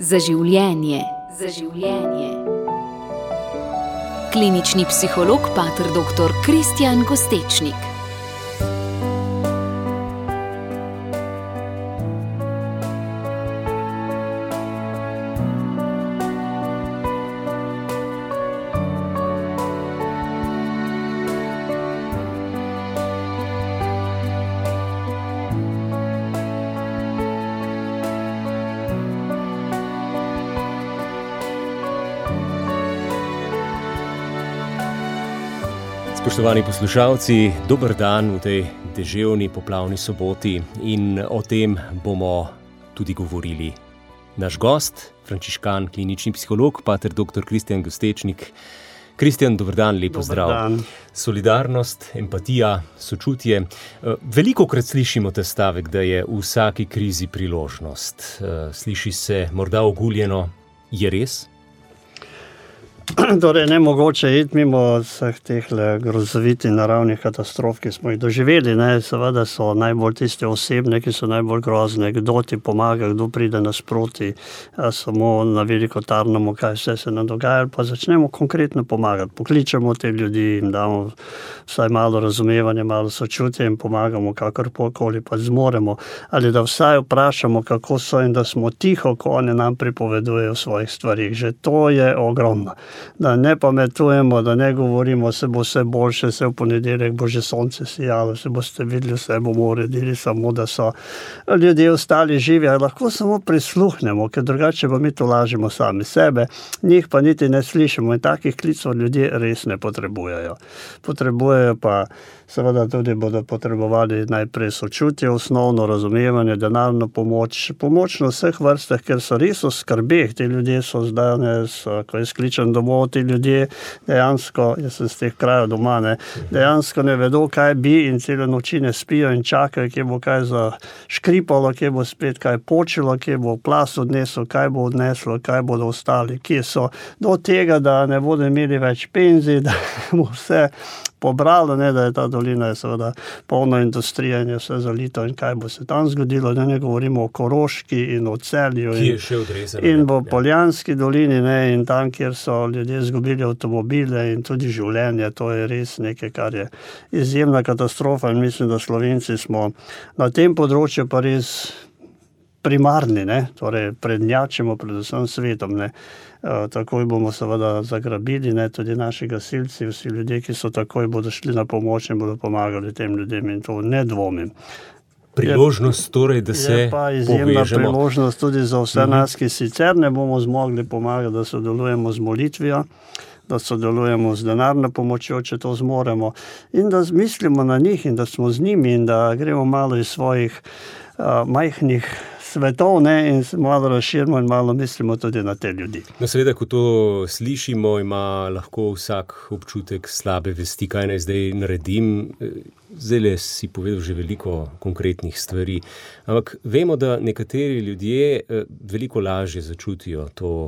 Za življenje. Za življenje. Klinični psiholog pater dr. Kristjan Kostečnik. Spoštovani poslušalci, dober dan v tej deževni poplavni soboti in o tem bomo tudi govorili. Naš gost, frančiškan, klinični psiholog, pater dr. Kristjan Kostečnik. Kristjan, dober dan, lep pozdrav. Dan. Solidarnost, empatija, sočutje. Velikokrat slišimo ta stavek, da je v vsaki krizi priložnost. Sliši se morda oguljeno, je res? Torej, nemogoče iti mimo vseh teh grozovitih naravnih katastrof, ki smo jih doživeli. Seveda so najbolj tiste osebne, ki so najbolj grozne. Kdo ti pomaga, kdo pride nasproti, samo na veliko tarnamo, kaj vse se nam dogaja, pa začnemo konkretno pomagati. Pokličemo te ljudi, jim damo vsaj malo razumevanja, malo sočutja in pomagamo, kakorkoli pa zmoremo. Ali da vsaj vprašamo, kako so in da smo tiho, ko oni nam pripovedujejo o svojih stvarih. Že to je ogromno. Da ne pametujemo, da ne govorimo, se bo vse boljše, se v ponedeljek bo že sonce sijalo, se boste videli, vse bomo uredili, samo da so ljudje ostali živi. Lahko samo prisluhnemo, ker drugače pa mi to lažemo sami sebe, njih pa niti ne slišimo in takih klicov ljudje res ne potrebujejo. Potrebujejo pa seveda tudi bodo potrebovali najprej sočutje, osnovno razumevanje, denarno pomoč, pomoč na vseh vrstah, ker so res v skrbeh. Ti ljudje so zdaj, ko je skličen domov, ti ljudje dejansko, jaz sem z teh krajev doma, dejansko ne vedo, kaj bi in cele noči ne spijo in čakajo, kje bo kaj zaškripalo, kje bo spet kaj počilo, kje bo plas odneslo, kaj bo odneslo, kaj bodo ostali, kje so. Do tega, da ne bodo imeli več penzij, da bo vse pobralo, da je ta dolina je seveda polno industrije in je vse zalito in kaj bo se tam zgodilo, da ne govorimo o Koroški in o Celju in v Poljanski dolini in tam, kjer so ljudje izgubili avtomobile in tudi življenje, to je res nekaj, kar je izjemna katastrofa in mislim, da Slovenci smo na tem področju pa res primarni, torej prednjačimo predvsem svetom, Takoj bomo seveda zagrabili, tudi naši gasilci, vsi ljudje, ki so takoj bodo šli na pomoč in bodo pomagali tem ljudem in to ne dvomim. Priložnost torej, da se je pa izjemna povežemo. Priložnost tudi za vse nas, ki sicer ne bomo zmogli pomagati, da sodelujemo z molitvijo, da sodelujemo z denarno pomočjo, če to zmoremo in da mislimo na njih in da smo z njimi in da gremo malo iz svojih majhnih svetov in se malo razširimo in malo mislimo tudi na te ljudi. Seveda, ko to slišimo, ima lahko vsak občutek slabe vesti, kaj naj zdaj naredim. Zdaj si povedal že veliko konkretnih stvari, ampak vemo, da nekateri ljudje veliko lažje začutijo to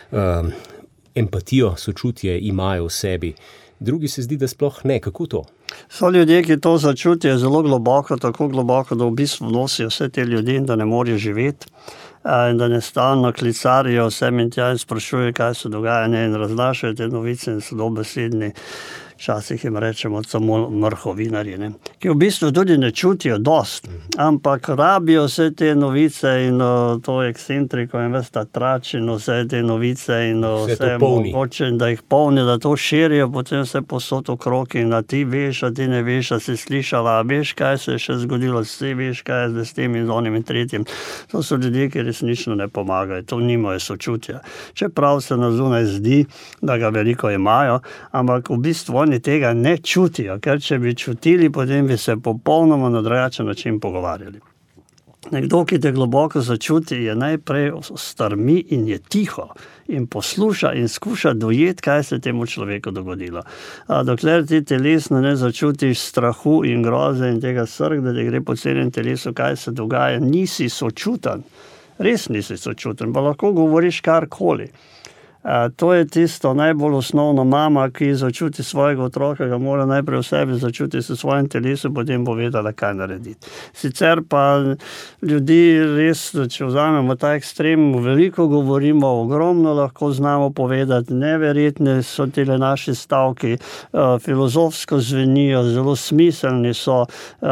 empatijo, sočutje imajo v sebi. Drugi se zdi, da sploh ne. Kako to? So ljudje, ki to začutijo zelo globoko, tako globoko, da v bistvu nosijo vse te ljudi in da ne morejo živeti in da ne stalno klicarijo vsem in tja in sprašujejo, kaj se dogaja in razlašajo te novice in so dobesedni. Včasih jim rečemo samo mrhovinarji, ki v bistvu tudi ne čutijo dost, ampak rabijo vse te novice in to ekscentriko in ves ta trač in vse te novice in vse mogoče, da jih polni, da to širijo, potem vse posod okrog in da ti veš, a ti ne veš, a si slišala, a veš, kaj se je še zgodilo, si veš, kaj je s tem in z onim in tretjim. To so ljudje, ki resnično ne pomagajo, to nimajo sočutja. Čeprav se na zunaj zdi, da ga veliko imajo, ampak v bistvu oni tega ne čutijo, ker če bi čutili, potem bi se popolnoma na drugačen način pogovarjali. Nekdo, ki te globoko začuti, je najprej strmi in je tiho in posluša in skuša dojeti, kaj se temu človeku dogodilo. Dokler ti telesno ne začutiš strahu in groze in tega srh, da ti gre po celem telesu, kaj se dogaja, nisi sočuten, res nisi sočuten, pa lahko govoriš karkoli. To je tisto najbolj osnovno, mama, ki začuti svojega otroka, ga mora najprej v sebi začuti s svojim telesom, potem bo vedela, kaj narediti. Sicer pa ljudi res, če vzamemo ta ekstrem, veliko govorimo, ogromno lahko znamo povedati, neverjetne so tile naši stavki, filozofsko zvenijo, zelo smiselni so,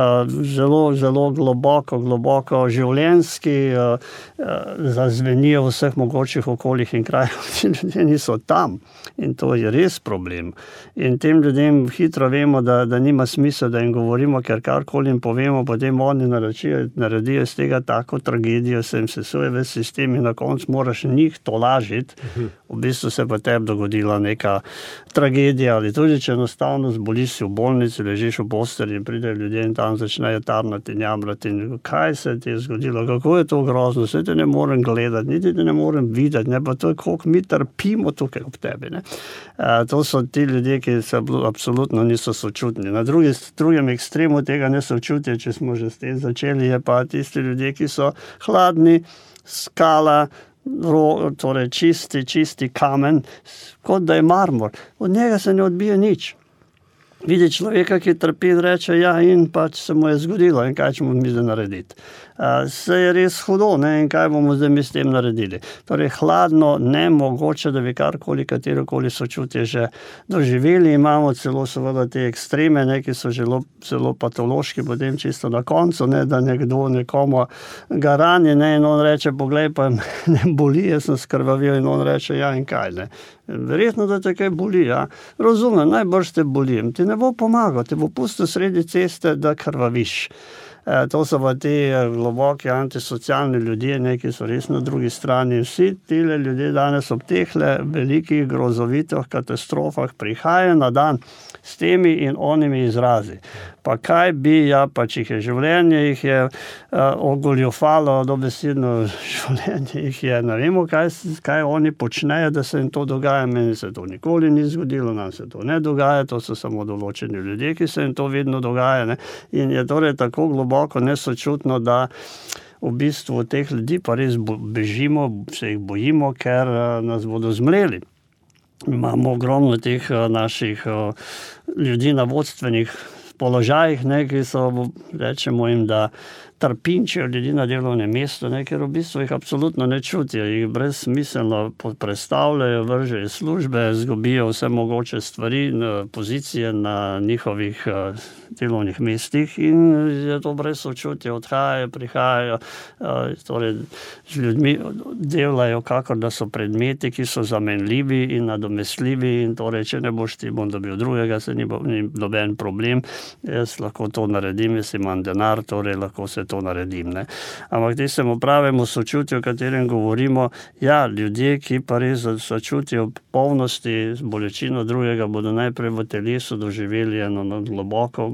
zelo globoko življenjski, zazvenijo v vseh mogočih okoljih in krajih. Ljudje niso tam in to je res problem. In tem ljudem hitro vemo, da nima smisla, da jim govorimo, ker karkoli jim povemo, potem oni naredijo iz tega tako tragedijo, se jim sesuje ves sistem in na koncu moraš njih tolažiti. V bistvu se pa tebi dogodila neka tragedija ali tudi, če enostavno zboliš si v bolnici, ležiš v postelji in pridejo ljudje in tam začnejo tarnati in jamrati in kaj se ti je zgodilo, kako je to grozno, se te ne morem gledati, niti te ne morem videti, ne, pa to je, koliko mi trpimo tukaj ob tebi. Ne. To so ti ljudje, ki se absolutno niso sočutni. Na drugem ekstremu tega nesočutja, če smo že s tem začeli, je pa tisti ljudje, ki so hladni, skala, torej čisti kamen, kot da je marmor. Od njega se ne odbije nič. Vidi človeka, ki trpi in reče, ja, in pač se mu je zgodilo in kaj ćemo mi zdaj narediti. Se je res hudo, ne, in kaj bomo zdaj mi s tem naredili. Torej, hladno, nemogoče, da bi katerokoli sočutje že doživeli. Imamo celo seveda te ekstreme, ne, ki so zelo patološki, potem čisto na koncu, ne, da nekdo nekomu ga rani, ne, in on reče, poglej, pa ne boli, jaz sem skrvavil, in on reče, ja, in kaj, ne. Verjetno, da te kaj boli, ja. Razumem, najbrž te bolim, ti ne bo pomagal, te bo pustil sredi ceste, da krvaviš. To so pa ti globoki antisocialni ljudje, ne, ki so res na drugi strani. Vsi tile ljudje danes ob tehle velikih grozovitih katastrofah prihajajo na dan s temi in onimi izrazi. Pa kaj bi, ja, pač jih je življenje, jih je ogoljufalo, dobesedno življenje jih je, ne vemo, kaj oni počnejo, da se jim to dogaja, meni se to nikoli ni zgodilo, nam se to ne dogaja, to so samo določeni ljudje, ki se jim to vedno dogaja, ne, in je torej tako globoko nesočutno, da v bistvu od teh ljudi pa res bežimo, se jih bojimo, ker nas bodo zmleli. Imamo ogromno teh naših ljudi na vodstvenih položajih, ne, ki so, rečemo jim, da trpinčijo ljudi na delovnem mestu, ne, ker v bistvu jih absolutno ne čutijo, jih brezsmiselno prestavljajo, vržejo službe, zgubijo vse mogoče stvari, pozicije na njihovih delovnih mestih in je to brez sočutja, odhajajo, prihajajo, torej z ljudmi delajo, kakor da so predmeti, ki so zamenljivi in nadomestljivi in torej, če ne boš ti, bom dobil drugega, se ni noben problem, jaz lahko to naredim, jaz imam denar, torej lahko se to naredim. Ne. Ampak tistemu pravemu sočutju, o katerem govorimo, ja, ljudje, ki pa res sočutijo v polnosti z bolečino drugega, bodo najprej v telesu doživeli eno globoko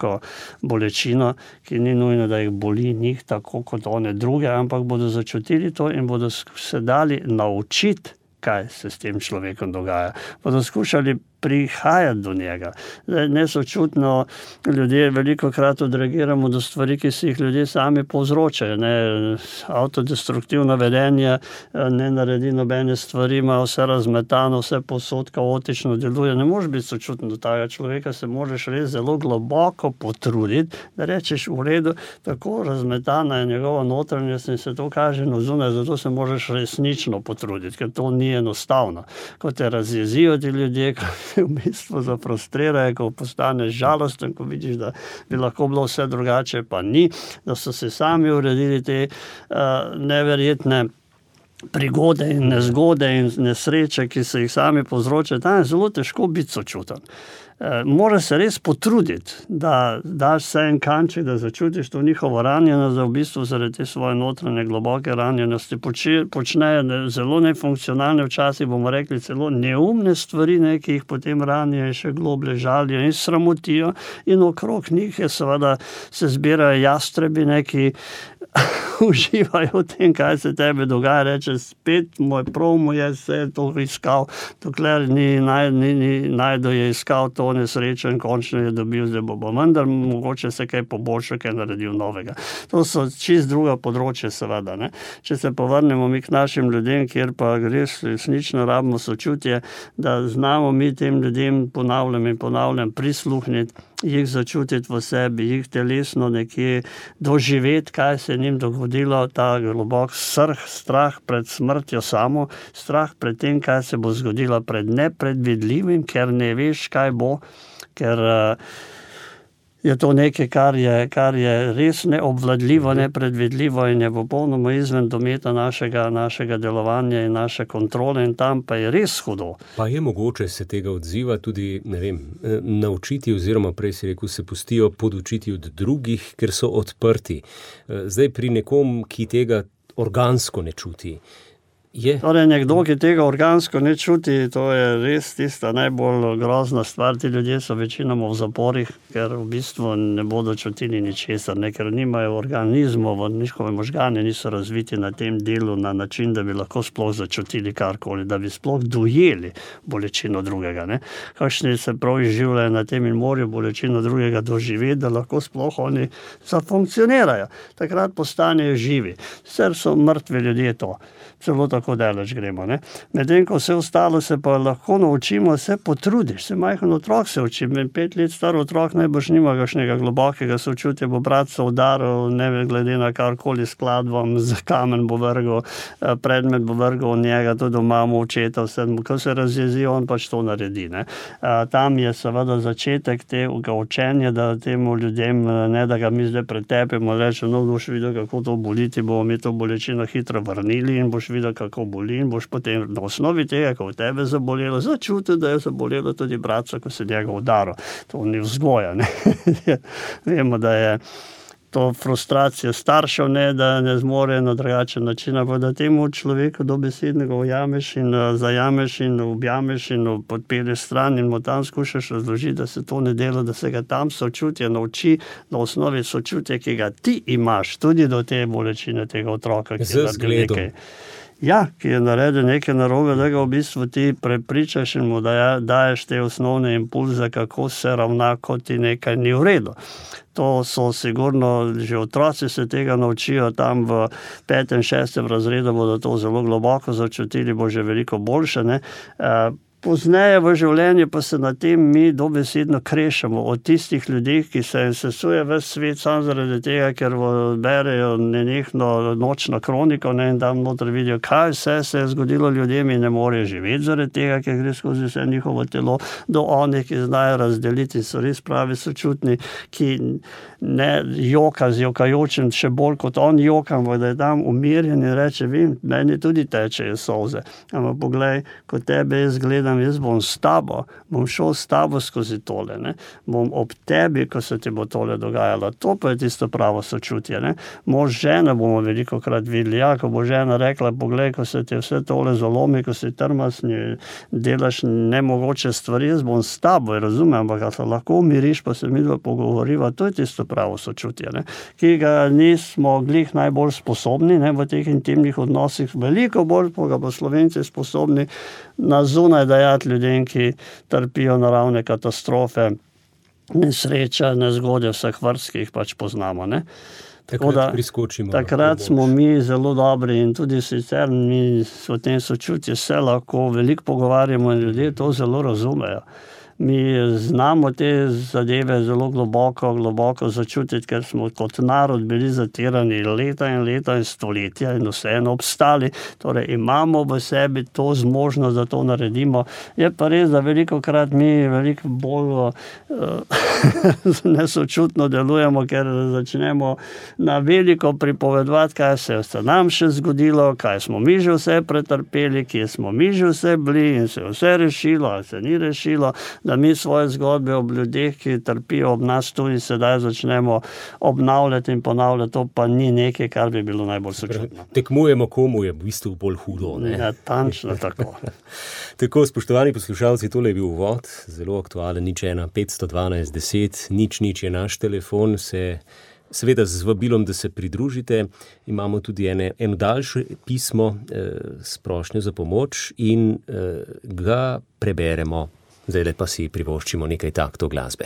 bolečino, ki ni nujno, da jih boli njih tako kot one druge, ampak bodo začutili to in bodo se dali naučiti, kaj se s tem človekom dogaja. Bodo skušali prihajati do njega. Nesočutno ljudje velikokrat odreagiramo do stvari, ki si jih ljudje sami povzročajo. Ne? Autodestruktivno vedenje ne naredi nobene stvari, ima vse razmetano, vse povsod kaotično deluje. Ne moreš biti sočuten do tega človeka, se moraš res zelo globoko potruditi, da rečeš v redu, tako razmetana je njegova notranjost in se to kaže na zunaj, zato se moraš resnično potruditi, ker to ni enostavno. Ko te razjezijo ti ljudje, v bistvu zafrustrirajo, ko postaneš žalosten, ko vidiš, da bi lahko bilo vse drugače, pa ni, da so se sami uredili te neverjetne prigode in nezgode in nesreče, ki se jih sami povzročajo. Tam je zelo težko biti sočuten. Mora se res potruditi, da daš vse en kanček, da začutiš to njihovo ranjenost, da v bistvu zaradi te svoje notranje globoke ranjenosti počnejo zelo nefunkcionalne, včasih bomo rekli celo neumne stvari, ne, ki jih potem ranijo in še globlje žalijo in sramotijo in okrog njih je seveda se zbirajo jastrebi, ne, ki uživajo v tem, kaj se tebi dogaja, reče, spet moj prav mu je vse to iskal, dokler najdo je iskal to nesrečo in končno je dobil, zdaj bo vendar mogoče se kaj poboljša, kaj naredil novega. To so čist druga področja, seveda. Ne? Če se povrnemo mi k našim ljudem, kjer pa resnično rabimo sočutje, da znamo mi tem ljudem ponavljam prisluhniti, jih začutiti v sebi, jih telesno nekje doživeti, kaj se njim dogodilo, ta globok strah pred smrtjo samo, strah pred tem, kaj se bo zgodilo, pred nepredvidljivim, ker ne veš, kaj bo, ker je to nekaj, kar je res neobvladljivo, nepredvidljivo in je popolnoma izven dometa našega delovanja in naše kontrole in tam pa je res hudo. Pa je mogoče se tega odziva tudi, naučiti oziroma prej si rekel, se pustijo podučiti od drugih, ker so odprti. Zdaj pri nekom, ki tega organsko ne čuti, Torej, nekdo, ki tega organsko ne čuti, to je res tista najbolj grozna stvar. Ti ljudje so večinoma v zaporih, ker v bistvu ne bodo čutili ničesar, ker nimajo organizmov, njihove možgane niso razviti na tem delu na način, da bi lahko sploh začutili karkoli, da bi sploh dojeli bolečino drugega. Ne? Kakšni se prav izživljajo na tem in morajo bolečino drugega doživeti, da lahko sploh oni zafunkcionirajo. Takrat postanejo živi. Sicer so mrtvi ljudje to. Celo tako daleč gremo. Ne? Medtem, ko vse ostalo se pa lahko naučimo, se potrudiš, se majhen otrok se uči. 5 let star otrok najbrž nima kakšnega globokega sočutja, bo brat se udaril, ne glede na karkoli skladbom, z kamen bo vrgel, predmet bo vrgel od njega, tudi mamo, očeta, vse, ko se razjezi, on pač to naredi. Ne? Tam je seveda začetek tega učenja, da temu ljudem, ne da ga mi zdaj pretepimo, reče, boš videl, kako to boliti, bomo mi to bolečino hitro vrnili in boš videl, kako boli in boš potem na osnovi tega, ko v tebe zabolelo, začutil, da je zabolelo tudi bratca, ko se njega udaril. To ni vzgoja. Ne? Vemo, da je to frustracija staršev, da ne zmore na drugačen način, pa da temu človeku dobesednega ujameš in zajameš in objameš in podpelješ stran in mu tam skušaš razložiti, da se to ne dela, da se ga tam sočutje nauči na osnovi sočutja, ki ga ti imaš, tudi do te bolečine tega otroka, ki je naredil nekaj. Ja, ki je naredil nekaj narobe, da ga v bistvu ti prepričaš in mu daješ te osnovne impulze, kako se ravna, kot ti nekaj ni v redu. To so sigurno, že otroci se tega naučijo, tam v 5. in 6. razredu bodo to zelo globoko začutili, bo že veliko boljše, ne. Pozneje v življenju pa se na tem mi dobesedno krešamo od tistih ljudi, ki se sesuje ves svet samo zaradi tega, ker berejo nenehno nočno kroniko, ne, in tam noter vidijo, kaj vse se je zgodilo ljudem in ne morejo živeti zaradi tega, ker gre skozi vse njihovo telo, do onih, ki znajo razdeliti, so res pravi sočutni, ki ne joka z jokajočim, še bolj kot on jokam, da je tam umirjen in reče, vem, meni tudi tečejo solze, ampak poglej, ko tebe jaz gledam, jaz bom s tabo, bom šel s tabo skozi tole, ne? Bom ob tebi, ko se ti bo tole dogajalo. To pa je tisto pravo sočutje. Ne? Mož žena bomo veliko krat videli, ko bo žena rekla, poglej, ko se ti vse tole zalomi, ko si trmasni, delaš nemogoče stvari, jaz bom s tabo, razumem, ampak se lahko umiriš, pa se midva pogovoriva, to je tisto pravo sočutje, ne? Ki ga nismo glih najbolj sposobni, ne? V teh intimnih odnosih, veliko bolj pa ga pa Slovenci sposobni na zunaj dajati ljudem, ki trpijo naravne katastrofe, nesreče, nezgode vseh vrst, ki jih pač poznamo. Ne? Takrat smo mi zelo dobri in tudi sicer mi o tem sočutju se lahko veliko pogovarjamo in ljudje to zelo razumejo. Mi znamo te zadeve zelo globoko začutiti, ker smo kot narod bili zatirani leta in stoletja in vseeno obstali. Torej imamo v sebi to zmožnost, da to naredimo. Je pa res, da velikokrat mi veliko bolj nesočutno delujemo, ker začnemo na veliko pripovedovati, kaj se je nam še zgodilo, kaj smo mi že vse pretrpeli, kje smo mi že vse bili in se vse rešilo, ali se ni rešilo, da mi svoje zgodbe ob ljudeh, ki trpijo ob nas tudi sedaj začnemo obnavljati in ponavljati, to pa ni nekaj, kar bi bilo najbolj sočutno. Tekmujemo, komu je v bistvu bolj hudo. Ne? Ja, tančno tako. Tako, spoštovani poslušalci, tole je bil uvod, zelo aktualen, 01512 10, nič je naš telefon, se Seveda z vabilom, da se pridružite, imamo tudi eno daljše pismo s prošnjo za pomoč in ga preberemo. Zdaj pa si privoščimo nekaj taktov glasbe.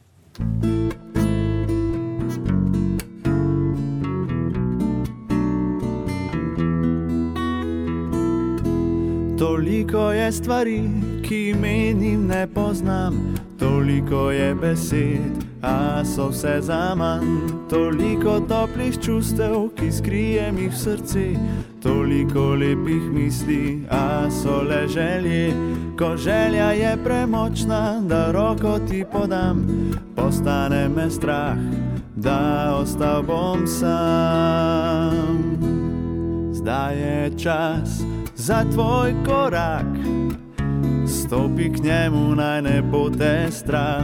Toliko je stvari, ki menim ne poznam, toliko je besed, a so vse zaman. Toliko toplih čustev, ki skrijem jih v srce, toliko lepih misli, a so le želje. Ko želja je premočna, da roko ti podam, postane me strah, da ostal bom sam. Zdaj je čas za tvoj korak, stopi k njemu, naj ne bo te strah.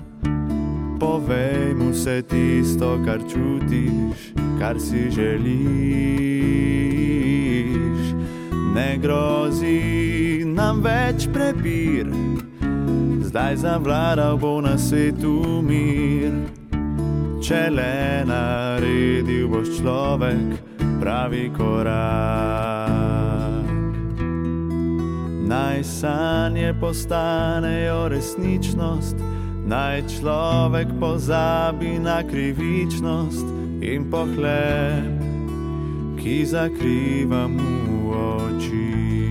Povej mu vse tisto, kar čutiš, kar si želiš. Ne grozi nam več prepir, zdaj zavladal bo na svetu mir. Če le naredil boš človek pravi korak. Naj sanje postanejo resničnost, naj človek pozabi na krivičnost in pohlep, ki zakriva mu oči.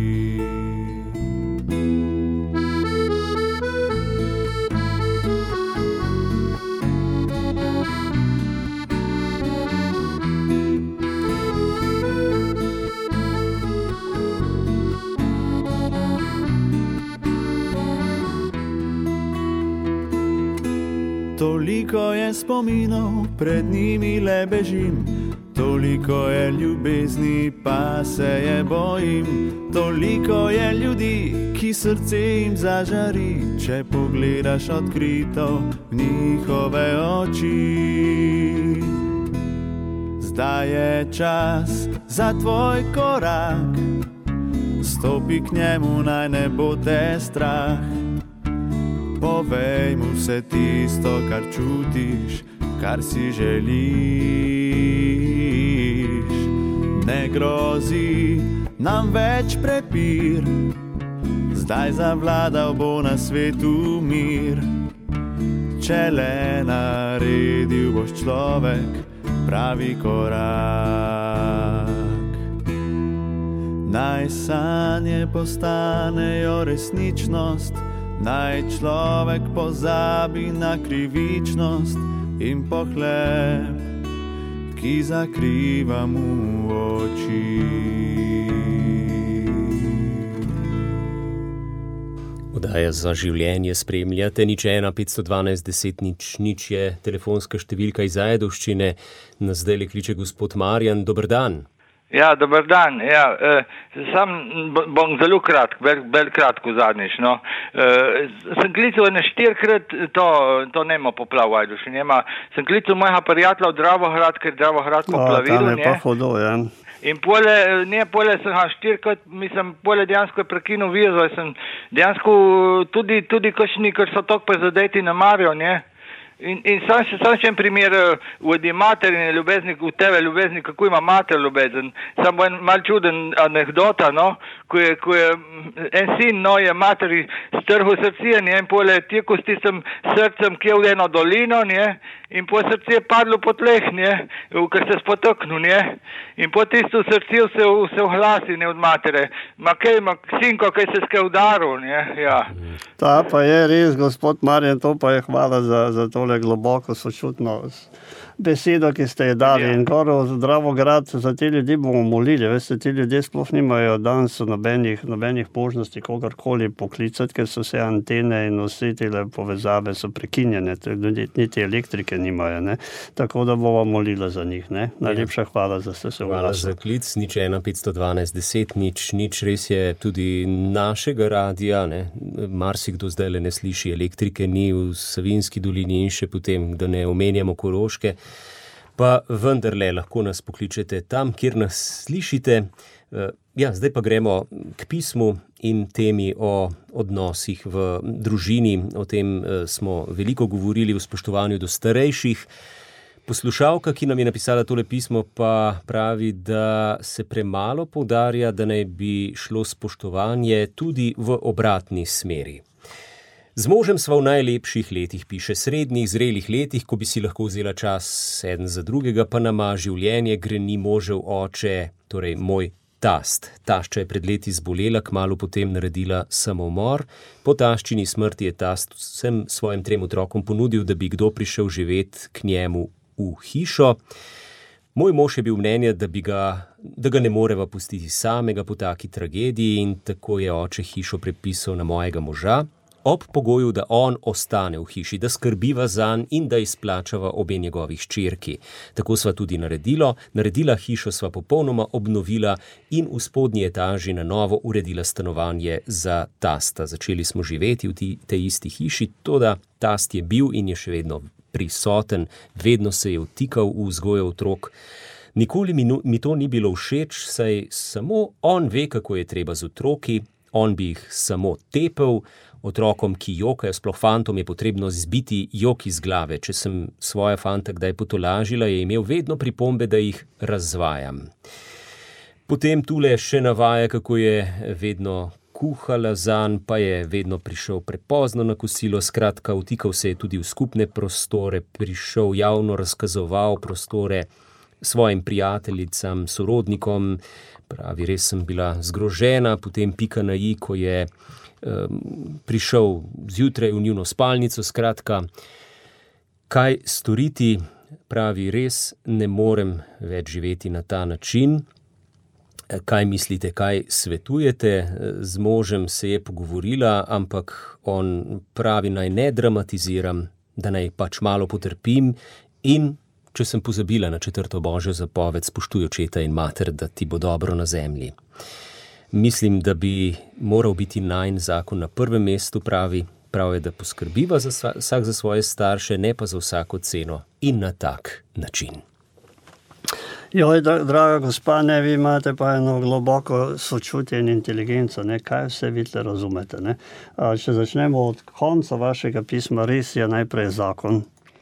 Toliko je spominov, pred njimi le bežim, toliko je ljubezni, pa se je bojim. Toliko je ljudi, ki srce jim zažari, če pogledaš odkrito v njihove oči. Zdaj je čas za tvoj korak, stopi k njemu, naj ne bo te strah. Povej mu vse tisto, kar čutiš, kar si želiš. Ne grozi nam več prepir, zdaj zavladal bo na svetu mir. Če le naredil boš človek pravi korak. Naj sanje postanejo resničnost, naj človek pozabi na krivičnost in pohlep, ki zakriva mu oči. Oddaja Za življenje spremljate, 015121000 je telefonska številka iz Ajdovščine. Nas zdaj kliče gospod Marjan. Dober dan. Ja, dober dan. Ja, sam bom zelo kratko zadnjič. No. Sem klical ene 4-krat, to nema poplav v Ajdovščini. Sem klical mojega prijatelja v Dravohrad, ker Dravohrad poplavilo. Tam je pa hudo, ja. In pole sem ga 4-krat, pole dejansko je prekinul vizo, sem dejansko tudi kakšni, ker so tako prizadeti na Marijo, ne. In sam še en primer v materine ljubezni, v tebe ljubezni, kako ima mater ljubezen. Sam bo en mal čuden anekdota, no, ko je en sin, no, je materi strhul srce, ne, in pole tekel s tistim srcem, ki je v eno dolino, ne, in po srce je padlo po tleh, ne, ker se spotaknil, ne, in po tisto srce se ohlasi, ne, od matere. Sinko, kaj se skaj udaril, ne, ja. Ta pa je res, gospod Marjan, to pa je hvala za tole globoko sočutno besedo, ki ste je dali. In gor v Dravograd, za te ljudi bomo molili. Veste, ti ljudje sploh nimajo danes nobenih možnosti kogarkoli poklicati, ker so vse antene in vse tele povezave so prekinjene. Niti elektrike nimajo, ne. Tako da bova molila za njih, ne. Najlepša hvala, da ste se oglasili. Hvala za klic, 015121000. Res je tudi našega radia, ne. Marsikdo zdaj ne sliši, elektrike ni v Savinjski dolini in še potem, da ne omenjamo Koroške. Pa vendarle lahko nas pokličete tam, kjer nas slišite. Ja, zdaj pa gremo k pismu in temi o odnosih v družini. O tem smo veliko govorili, v spoštovanju do starejših. Poslušalka, ki nam je napisala tole pismo, pa pravi, da se premalo poudarja, da naj bi šlo spoštovanje tudi v obratni smeri. Z možem sva v najlepših letih, piše, srednjih, zrelih letih, ko bi si lahko vzela čas eden za drugega, pa nama življenje greni možev oče, torej moj tast. Tašča je pred leti zbolela, kmalu potem naredila samomor. Po taščini smrti je tast vsem svojim 3 otrokom ponudil, da bi kdo prišel živeti k njemu v hišo. Moj mož je bil mnenja, da ga ne moreva pustiti samega po taki tragediji in tako je oče hišo prepisal na mojega moža, ob pogoju, da on ostane v hiši, da skrbiva zanj in da izplačava obe njegovih hčerki. Tako sva tudi naredila hišo sva popolnoma obnovila in v spodnji etaži na novo uredila stanovanje za tasta. Začeli smo živeti v tej isti hiši, toda tast je bil in je še vedno prisoten, vedno se je vtikal v vzgojo otrok. Nikoli mi to ni bilo všeč, saj samo on ve, kako je treba z otroki, on bi jih samo tepel, otrokom, ki jokajo, sploh fantom, je potrebno zbiti jok iz glave. Če sem svoja fanta kdaj potolažila, je imel vedno pripombe, da jih razvajam. Potem tule še navaja, kako je vedno kuhala zanj, pa je vedno prišel prepozno na kosilo, skratka, vtikal se je tudi v skupne prostore, prišel javno razkazoval prostore svojim prijateljicam, sorodnikom, pravi, res sem bila zgrožena, potem pika na i, ko je prišel zjutraj v njuno spalnico, skratka, kaj storiti, pravi, res ne morem več živeti na ta način. Kaj mislite, kaj svetujete? Z možem se je pogovorila, ampak on pravi, naj ne dramatiziram, da naj pač malo potrpim in če sem pozabila na 4. Božjo zapoved, spoštuj očeta in mater, da ti bo dobro na zemlji. Mislim, da bi moral biti najin zakon na prvem mestu, pravi je, da poskrbiva vsak za svoje starše, ne pa za vsako ceno in na tak način. Joj, draga gospa, ne, vi imate pa eno globoko sočutje in inteligenco, ne, kaj vse vi tle razumete, ne. Če začnemo od konca vašega pisma, res je najprej zakon,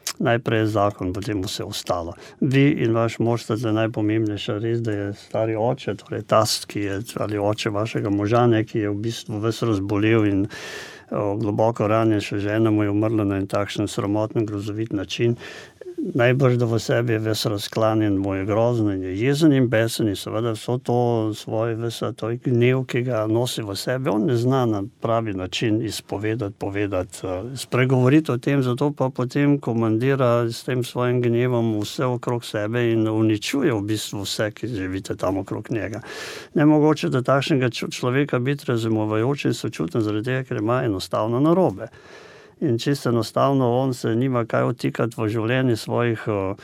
potem vse ostalo. Vi in vaš mož sta najpomembnejša, res, da je stari oče, torej tast, ki je, ali oče vašega moža, ne, ki je v bistvu ves razbolel in globoko ranjen, še žena mu je umrla na en takšen sramoten, grozovit način. Najbrž, da v sebi je ves razklanjen, mu je grozno in je jezen in besen in seveda vso to to gnev, ki ga nosi v sebi, on ne zna na pravi način povedati, spregovoriti o tem, zato pa potem komandira s tem svojim gnevom vse okrog sebe in uničuje v bistvu vse, ki živite tam okrog njega. Nemogoče, da takšnega človeka biti razumevajoč in sočuten zaradi tega, ker ima enostavno narobe. In čisto enostavno on se nima kaj vtikati v življenje svojih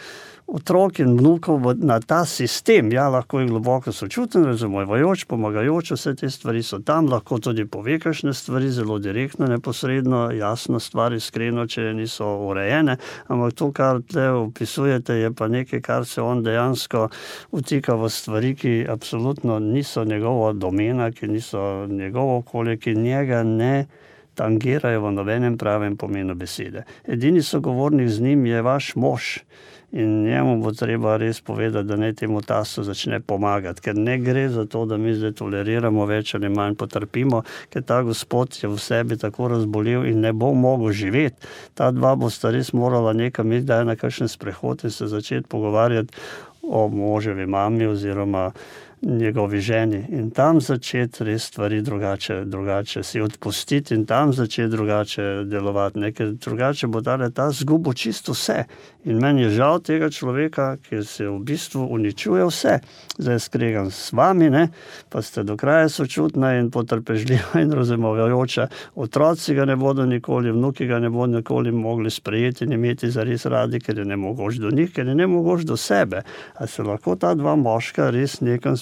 otrok in vnukov na ta sistem. Ja, lahko je globoko sočuten, razumevajoč, pomagajoč, vse te stvari so tam, lahko tudi pove kakšne stvari, zelo direktno, neposredno, jasno stvari, iskreno, če niso urejene, ampak to, kar tle opisujete, je pa nekaj, kar se on dejansko vtika v stvari, ki absolutno niso njegova domena, ki niso njegovo okolje, ki njega ne tangirajo v nobenem pravem pomenu besede. Edini sogovornik z njim je vaš mož in njemu bo treba res povedati, da naj temu tastu začne pomagati, ker ne gre za to, da mi zdaj toleriramo več ali manj potrpimo, ker ta gospod je v sebi tako razbolel in ne bo mogel živeti. Ta dva bosta res morala nekam iti, da je na kakšen sprehod in se začeti pogovarjati o moževi mami oziroma njegovi ženi in tam začeti res stvari drugače si odpustiti in tam začeti drugače delovati, ne? Ker drugače bo ta zgubo čisto vse. In meni je žal tega človeka, ki se v bistvu uničuje vse. Zdaj skregam s vami, ne? Pa ste do kraja sočutna in potrpežljiva in razumevajoča. Otroci ga ne bodo nikoli, vnuki ga ne bodo nikoli mogli sprejeti in imeti zares radi, ker je nemogoč do njih, ker je nemogoč do sebe. A se lahko ta dva moška res nekam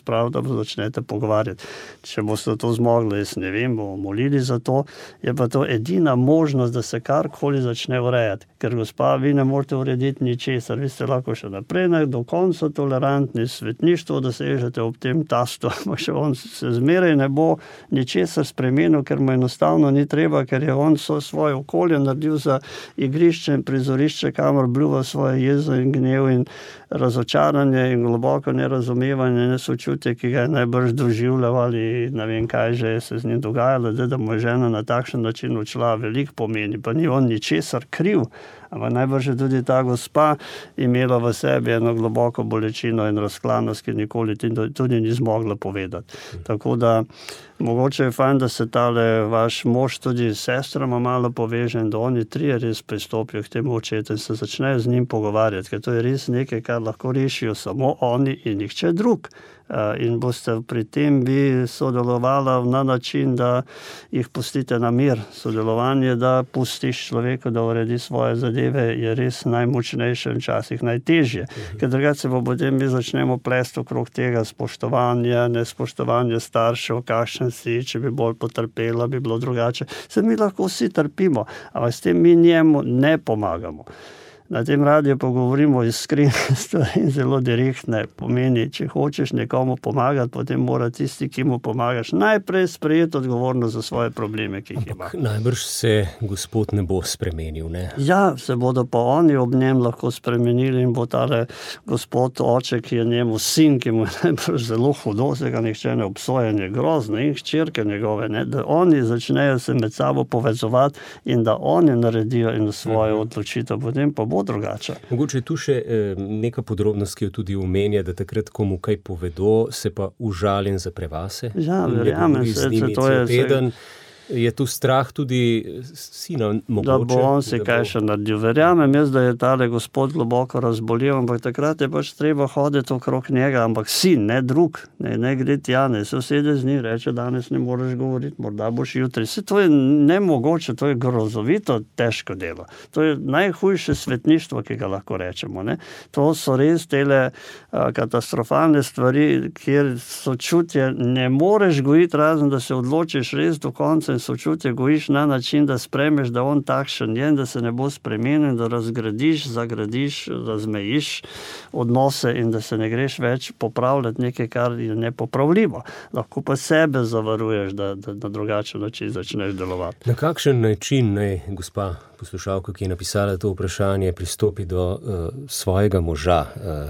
pravi, da začnete pogovarjati. Če boste to zmogli, jaz ne vem, bomo molili za to, je pa to edina možnost, da se karkoli začne urejati. Ker gospa, vi ne morete urediti ničesar, vi ste lahko še naprej do konca tolerantni, svetništvo dosežete ob tem tastu, ampak še on se zmeraj ne bo ničesar spremenil, ker mu enostavno ni treba, ker je on svoje okolje naredil za igrišče in prizorišče, kamor bljuva svoje jezo in gnev in razočaranje in globoko nerazumevanje, nesočutje, ki ga je najbrž doživljal ali ne vem kaj že se z njim dogajalo, da mu je žena na takšen način odšla, veliko pomeni, pa ni on ničesar kriv, ampak najbrž je tudi ta gospa imela v sebi eno globoko bolečino in razklanost, ki nikoli tudi ni zmogla povedati. Tako da mogoče je fajn, da se tale vaš mož tudi s sestrama malo poveže in da oni trije res pristopijo k temu očetu in se začnejo z njim pogovarjati, ker to je res nekaj, kar lahko rešijo samo oni in nihče drug. In boste pri tem vi sodelovala na način, da jih pustite na mir. Sodelovanje, da pustiš človeku, da uredi svoje zadeve, je res najmočnejše in včasih najtežje. Ker drugače se bo potem mi začnemo plesti okrog tega spoštovanja, nespoštovanja staršev, kakšen si, če bi bolj potrpela, bi bilo drugače. Se mi lahko vsi trpimo, ampak s tem mi njemu ne pomagamo. Na tem radiju pa govorimo iskrene stvari in zelo direktne. Pomeni, če hočeš nekomu pomagati, potem mora tisti, ki mu pomagaš, najprej sprejeti odgovornost za svoje probleme, ki jih ima. Najbrž se gospod ne bo spremenil, ne? Ja, se bodo pa oni ob njem lahko spremenili in bo tale gospod oče, ki je njemu sin, ki mu je najbrž zelo hudo, se ga nihče ne obsoja, je grozno, in hčerke njegove, ne, da oni začnejo se med sabo povezovati in da oni naredijo eno svojo odločitev, potem pa bo drugače. Mogoče je tu še neka podrobnost, ki jo tudi omenja, da takrat komu kaj povedo, se pa užali in zapre vase. Ja, verjamem se, to je teden. Je tu strah tudi sina mogoče? Da bo on si kaj še naredil. Verjamem jaz, da je tale gospod globoko razbolel, ampak takrat je pač treba hoditi okrog njega, ampak sin, ne drug, ne gre tja, ne se usede z njim, reče, danes ne moreš govoriti, morda boš jutri. To je nemogoče, to je grozovito težko delo. To je najhujše svetništvo, ki ga lahko rečemo. Ne? To so res tele katastrofalne stvari, kjer sočutje ne moreš gojiti, razen da se odločiš res do konca in sočutje gojiš na način, da spremeš, da on takšen je, da se ne bo spremenil, da razgradiš, zagradiš, razmejiš odnose in da se ne greš več popravljati nekaj, kar je nepopravljivo. Lahko pa sebe zavaruješ, da na drugačen način začneš delovati. Na kakšen način naj gospa poslušalka, ki je napisala to vprašanje, pristopi do svojega moža?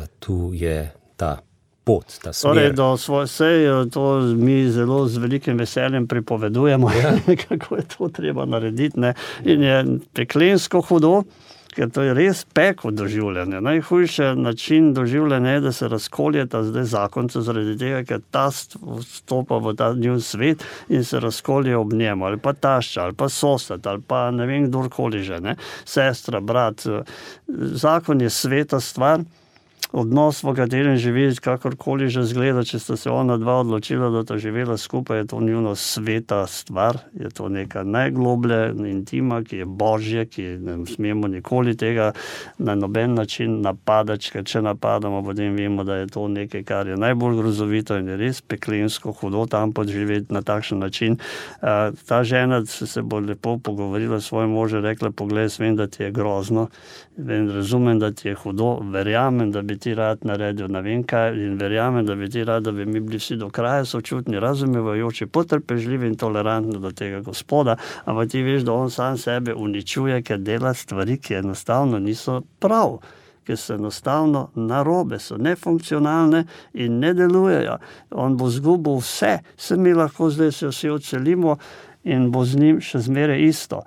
Tu je ta pot, ta smer. Torej, to mi zelo z velikim veseljem pripovedujemo, kako je to treba narediti. Ne? In je peklensko hudo, ker to je res peko doživljanje. Najhujši način doživljanja je, da se razkoljeta zdaj zakonce zaradi tega, ker tast vstopa v ta njun svet in se razkolje ob njemu, ali pa tašča, ali pa sosed, ali pa ne vem kdorkoli že, ne? Sestra, brat. Zakon je sveta stvar. Odnos, v katerem živi, kakorkoli že zgleda, če sta se ona dva odločila, da sta živela skupaj, je to njuno sveta stvar, je to neka najgloblje intima, ki je božje, ki ne smemo nikoli tega na noben način napadati, ker če napadamo, potem vemo, da je to nekaj, kar je najbolj grozovito in je res peklensko hudo tam podživeti na takšen način. Ta žena se bo lepo pogovorila s svojim možem, rekla, poglej, vem, da ti je grozno, razumem, da ti je hudo, verjamem, da bi ti rad naredil ne vem kaj in verjamem, da bi ti rad, da bi mi bili vsi do kraja sočutni, razumevajoči, potrpežljivi in tolerantni do tega gospoda, ampak ti veš, da on sam sebe uničuje, ker dela stvari, ki enostavno niso prav, ki so enostavno narobe, so nefunkcionalne in ne delujejo. On bo zgubil vse, se mi lahko zdaj se vsi odselimo in bo z njim še zmeraj isto.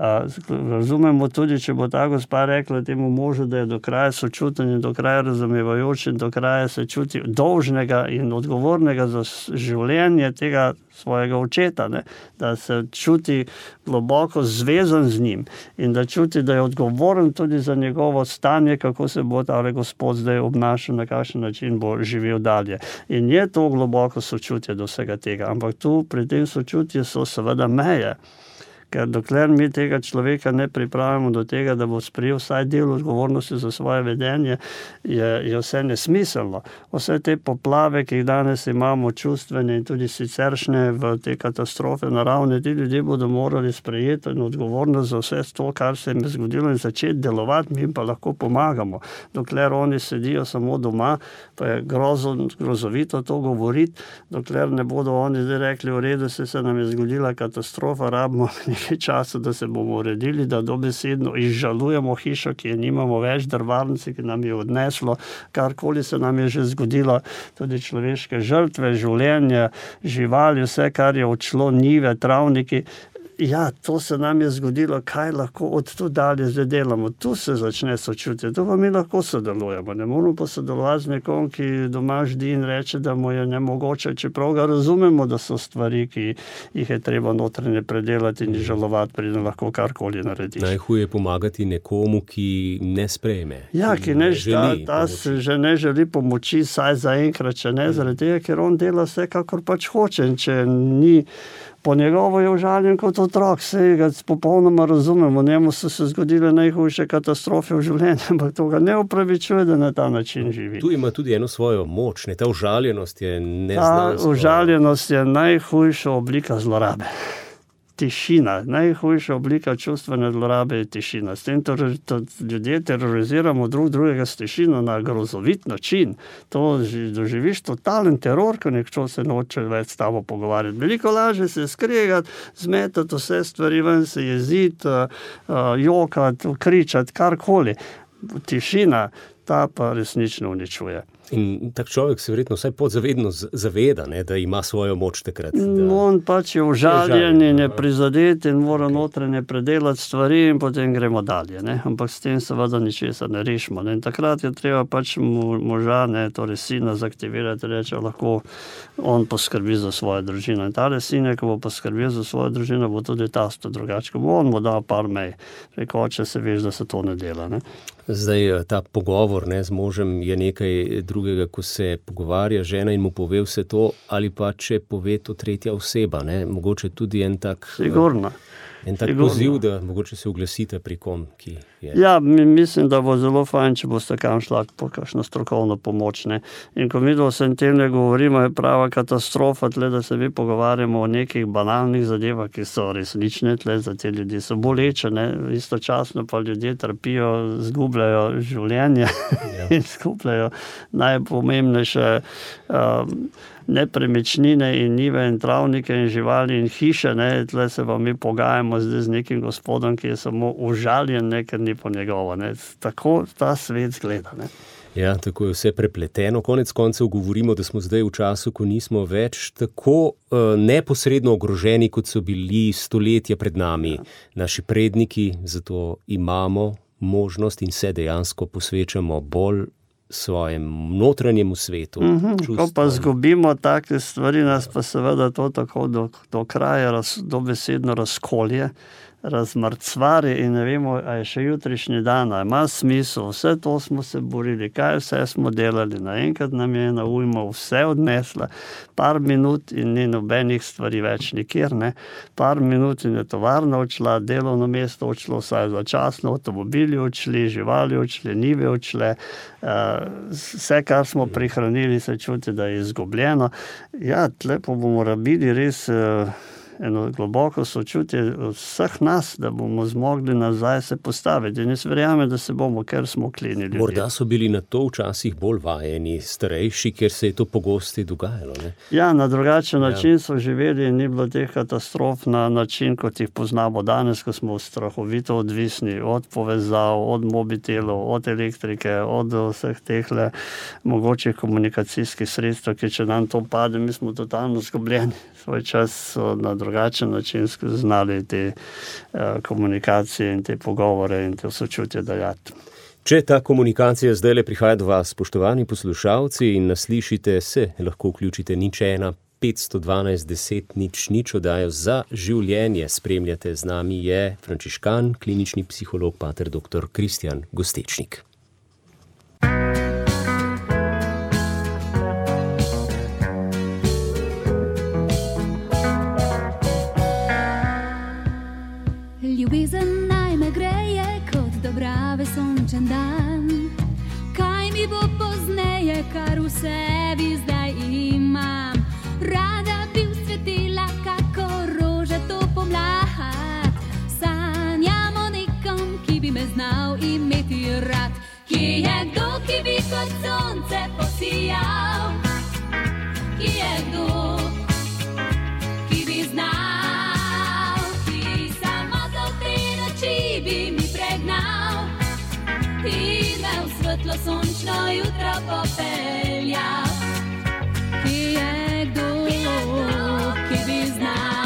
Razumemo tudi, če bo ta gospa rekla temu možu, da je do kraja sočuten in do kraja razumevajoč in do kraja se čuti dolžnega in odgovornega za življenje tega svojega očeta, ne? Da se čuti globoko zvezan z njim in da čuti, da je odgovoren tudi za njegovo stanje, kako se bo ta gospod zdaj obnašal, na kakšen način bo živel dalje. In je to globoko sočutje do vsega tega, ampak tu pri tem sočutju so seveda meje. ker dokler mi tega človeka ne pripravimo do tega, da bo sprejel vsaj del odgovornosti za svoje vedenje, je vse nesmiselno. Vse te poplave, ki jih danes imamo, čustvene in tudi siceršnje v te katastrofe naravne, ti ljudje bodo morali sprejeti odgovornost za vse to, kar se jim je zgodilo in začeti delovati, mi jim pa lahko pomagamo. Dokler oni sedijo samo doma, pa je grozovito to govoriti, dokler ne bodo oni zdaj rekli, v redu, se nam je zgodila katastrofa, rabimo nekaj časa, da se bomo uredili, da dobesedno izžalujemo hišo, ki je nimamo več, drvarnici, ki nam je odneslo, karkoli se nam je že zgodilo, tudi človeške žrtve, življenje, živali, vse, kar je odšlo, njive, travniki. Ja, to se nam je zgodilo, kaj lahko od tu dalje zdaj delamo. Tu se začne sočutje, tu pa mi lahko sodelujemo. Ne moramo pa sodelovati z nekom, ki doma ždi in reče, da mu je nemogoče, čeprav ga razumemo, da so stvari, ki jih je treba notranje predelati in žalovati, preden lahko karkoli narediš. Najhuje pomagati nekomu, ki ne sprejme. Ja, ki ne želi, ta že ne želi pomoči, saj zaenkrat, če ne, zaradi tega, ker on dela vse, kakor pač hoče, in če ni po njegovo je užaljen kot otrok, saj ga popolnoma razumemo, njemu so se zgodile najhujše katastrofe v življenju, ampak to ga ne opravičuje, da na ta način živi. Tu ima tudi eno svojo moč, ne? Ta užaljenost je neznanska. Ta užaljenost je najhujša oblika zlorabe. Tišina, najhujša oblika čustvene zlorabe je tišina. S tem ljudje teroriziramo drugega s tišino na grozovit način. To doživiš totalen teror, ko nekdo se noče več s tabo pogovarjati. Veliko lažje se skregati, zmetati vse stvari ven, se jeziti, jokati, kričati, karkoli. Tišina, ta pa resnično uničuje. In tak človek se verjetno vsaj podzavedno zaveda, ne, da ima svojo moč takrat. On pač je užaljen in je prizadet in mora notranje predelati stvari in potem gremo dalje. Ne. Ampak s tem seveda ničesar ne rešimo. Ne. In takrat je treba pač moža, torej sina zaktivirati, reče, lahko on poskrbi za svojo družino. In tale sine, ko bo poskrbel za svojo družino, bo tudi tasto drugače. Ko bo on mu dal par mej. Rekel, oče, se veš, da se to ne dela. Ne. Zdaj, ta pogovor z možem je nekaj drugega, ko se pogovarja žena in mu pove vse to, ali pa če pove to tretja oseba, ne? Mogoče tudi en tak... Sigurno. En tak poziv, da mogoče se oglasite pri kom, ki je... Ja, mislim, da bo zelo fajn, če boste kam šla po kakšno strokovno pomoč. Ne? In ko mi vsem tem ne govorimo, je prava katastrofa, tle, da se mi pogovarjamo o nekih banalnih zadevah, ki so resnične, tle, za te ljudi so boleče, ne? Istočasno pa ljudje trpijo, zgubljajo življenje in zgubljajo najpomembnejše nepremičnine in njive in travnike in živali in hiše, ne, tle se pa mi pogajamo zdaj z nekim gospodom, ki je samo užaljen, ne, ker ni po njegovo, ne. Tako ta svet zgleda, ne. Ja, tako je vse prepleteno. Konec koncev govorimo, da smo zdaj v času, ko nismo več tako neposredno ogroženi, kot so bili stoletja pred nami. Naši predniki, zato imamo možnost in se dejansko posvečamo bolj svojem notranjemu svetu. Ko pa zgubimo take stvari, nas pa seveda to tako do kraja dobesedno razkolje, razmrcvari in ne vemo, a je še jutrišnji dan, a ima smisel, vse to smo se borili, kaj vse smo delali, naenkrat nam je ena ujma vse odnesla, par minut in ni nobenih stvari več nikjer, ne, par minut in je tovarna odšla, delovno mesto odšlo, vsaj začasno, avtomobili odšli, živali odšli, njive odšle, vse, kar smo prihranili, se čuti, da je izgubljeno. Ja, tle pa bomo rabili res eno globoko sočutje od vseh nas, da bomo zmogli nazaj se postaviti. In jaz verjamem, da se bomo, ker smo kleni ljudje. Morda so bili na to včasih bolj vajeni starejši, ker se je to pogosti dogajalo, ne? Ja, na drugačen način so živeli in ni bilo teh katastrof na način, kot jih poznamo danes, ko smo strahovito odvisni od povezav, od mobitelov, od elektrike, od vseh tehle mogočih komunikacijskih sredstev, ki če nam to pade, mi smo totalno zgubljeni. Svoj čas so na drugačen način znali te komunikacije in te pogovore in te sočutje dajati. Če ta komunikacija zdajle prihaja do vas, spoštovani poslušalci, in nas slišite, se lahko vključite 01 512 10 00, oddajo Za življenje. Spremljate, z nami je frančiškan, klinični psiholog, pater dr. Kristjan Gostečnik. tebi zdaj imam. Rada bi usvetila, kako roža to pomlad. Sanjam o nekom, ki bi me znal imeti rad. Kje je kdo, ki bi kot sonce posijal? Kje je kdo, ki bi znal, ki samoto v te noči bi mi pregnal in me v svetlo sončno jutro popeljal. Kje je kdo, ki bi znal?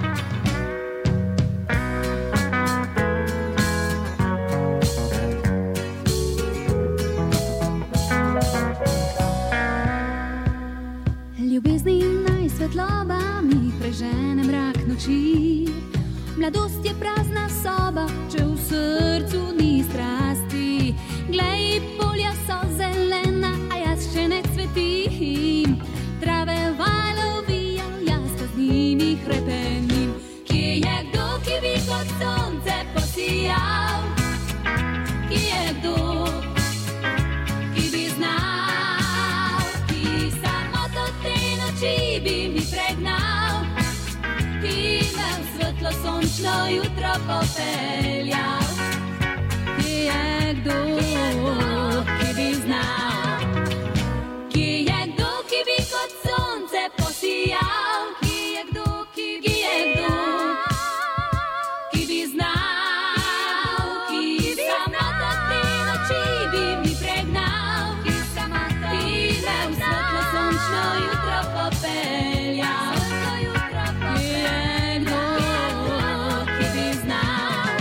Ljubezni najsvetloba mi prežene mrak noči. Mladost je prazna soba, če v srcu ni strasti. Glej, polja so zelena, a jaz še ne cvetim. Trave valovijo, jaz pa z njimi hrepenim. Kje je kdo, ki bi kot sonce posijal? Kje je kdo, ki bi znal, ki samoto te noči bi mi pregnal in me v svetlo sončno jutro popeljal. Kje je kdo, ki bi znal? Kje je kdo, ki bi kot sonce posijal? Kje je kdo, ki bi znal, ki samoto te noči bi mi pregnal in me v svetlo sončno jutro popeljal. Kje je kdo, ki bi znal?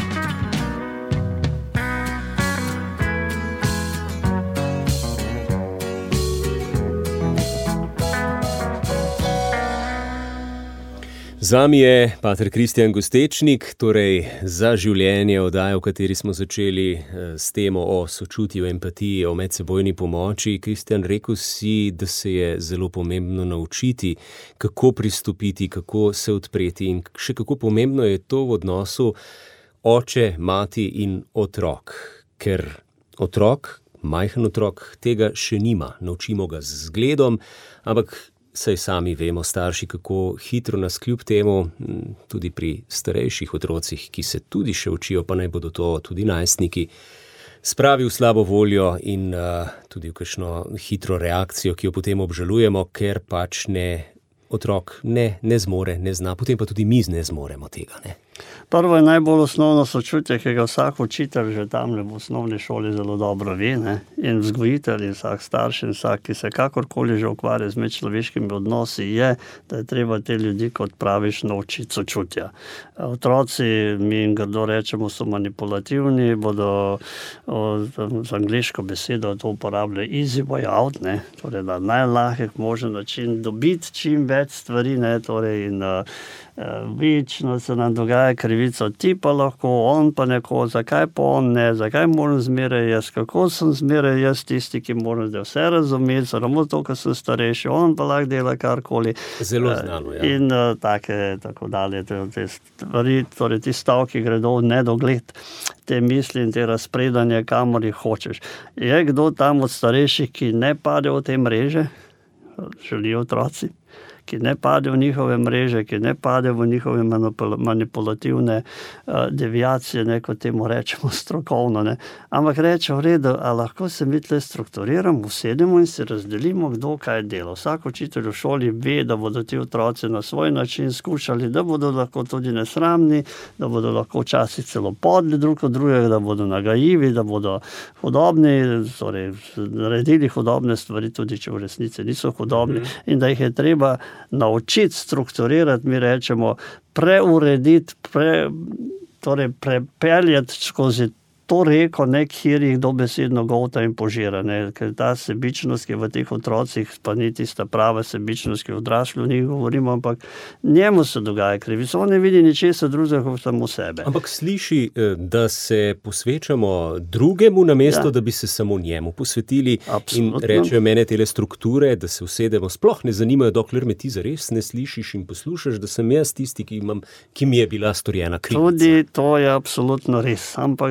Zami je pater Kristijan Gostečnik, torej Za življenje, oddaja, v kateri smo začeli s temo o sočutju, empatiji, o medsebojni pomoči. Kristijan, rekel si, da se je zelo pomembno naučiti, kako pristopiti, kako se odpreti in še kako pomembno je to v odnosu oče, mati in otrok. Ker otrok, majhen otrok, tega še nima. Naučimo ga z zgledom, ampak saj sami vemo, starši, kako hitro nas kljub temu, tudi pri starejših otrocih, ki se tudi še učijo, pa naj bodo to tudi najstniki, spravi v slabo voljo in tudi v kakšno hitro reakcijo, ki jo potem obžalujemo, ker pač otrok ne zmore, ne zna, potem pa tudi mi ne zmoremo tega, ne. Prvo je najbolj osnovno sočutje, ki ga vsak učitelj že tam v osnovni šoli zelo dobro ve, ne? In vzgojitelj in vsak starš in vsak, ki se kakorkoli že ukvarja z medčloveškimi odnosi, je, da je treba te ljudi, kot praviš, naučiti sočutja. Otroci, mi jim grdo rečemo, so manipulativni, bodo z angleško besedo to uporabljali easy way out, ne? Torej, da najlahek možen način dobiti čim več stvari, ne? Torej, in večno se nam dogaja krivico, ti pa lahko, on pa neko, zakaj pa on ne, zakaj moram zmeraj jaz, kako sem zmeraj jaz tisti, ki moram zdaj vse razumeti, samo to, ker sem starejši, on pa lahko dela karkoli. Zelo znano, ja. In tako dalje, te stvari, torej ti stavki gredo v nedogled, te misli in te razpredanje, kamor jih hočeš. Je kdo tam od starejših, ki ne pade v te mreže? Želijo otroci, ki ne pade v njihove mreže, ki ne pade v njihove manipulativne deviacije, ne, kot temu rečemo strokovno, ne. Ampak reče, v redu, a lahko se mi tle strukturiramo, usedemo in si razdelimo, kdo kaj dela. Vsak učitelj v šoli ve, da bodo ti otroci na svoj način skušali, da bodo lahko tudi nesramni, da bodo lahko včasih celo podli drug od drugega, da bodo nagajivi, da bodo hudobni, torej naredili hudobne stvari, tudi če v resnici niso hudobni, in da jih je treba naučiti, strukturirati, mi rečemo, preurediti, torej prepeljati skozi to reko, kjer jih dobesedno golta in požira, ne, ker ta sebičnost, ki je v teh otrocih, pa ni tista prava sebičnost, ki odrasli v njih govorimo, ampak njemu se dogaja krivica, on ne vidi ničesar drugega kot samo sebe. Ampak sliši, da se posvečamo drugemu namesto, da bi se samo njemu posvetili. Absolutno. In rečejo mene tele strukture, da se usedemo, sploh ne zanimajo, dokler me ti zares ne slišiš in poslušaš, da sem jaz tisti, ki mi je bila storjena krivica. Tudi to je absolutno res, ampak da znamo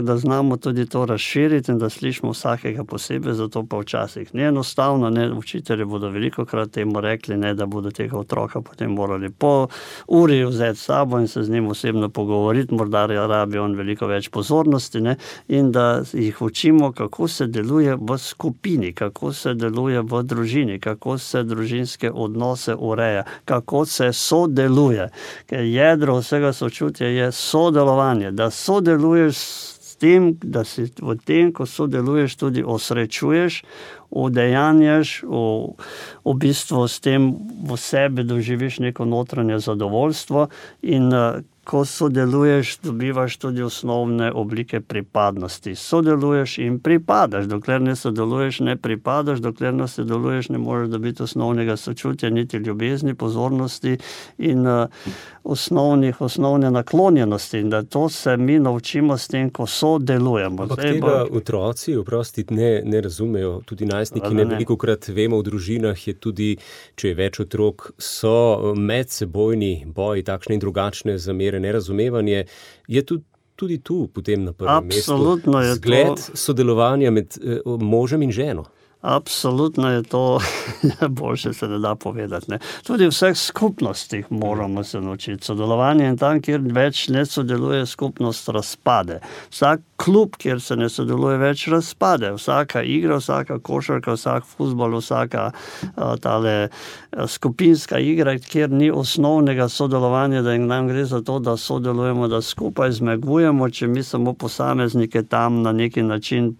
znamo tudi to razširiti in da slišimo vsakega posebej, zato pa včasih ni enostavno, ne, učitelji bodo velikokrat temu rekli, ne, da bodo tega otroka potem morali po uri vzeti s sabo in se z njim osebno pogovoriti, morda rabi on veliko več pozornosti, ne, in da jih učimo, kako se deluje v skupini, kako se deluje v družini, kako se družinske odnose ureja, kako se sodeluje. Ker jedro vsega sočutja je sodelovanje, da sodeluješ s tem, da si v tem, ko sodeluješ, tudi osrečuješ, udejanjaš, v bistvu s tem v sebi doživiš neko notranje zadovoljstvo in ko sodeluješ, dobivaš tudi osnovne oblike pripadnosti. Sodeluješ in pripadaš. Dokler ne sodeluješ, ne pripadaš. Dokler ne sodeluješ, ne moreš dobiti osnovnega sočutja, niti ljubezni, pozornosti in osnovne naklonjenosti. In da to se mi naučimo s tem, ko sodelujemo. Ampak tega otroci, oprostiti, ne razumejo. Tudi najstniki ne velikokrat vemo, v družinah je tudi, če je več otrok, so medsebojni boji, takšne in drugačne zamere, nerazumevanje, je tudi tu potem na prvem mestu zgled sodelovanja med možem in ženo. Absolutno je to, boljše se ne da povedati. Ne. Tudi v vseh skupnostih moramo se naučiti sodelovanje in tam, kjer več ne sodeluje, skupnost razpade. Vsak klub, kjer se ne sodeluje več, razpade. Vsaka igra, vsaka košarka, vsak fuzbol, vsaka tale skupinska igra, kjer ni osnovnega sodelovanja, da nam gre za to, da sodelujemo, da skupaj zmagujemo, če mi samo posameznike tam na neki način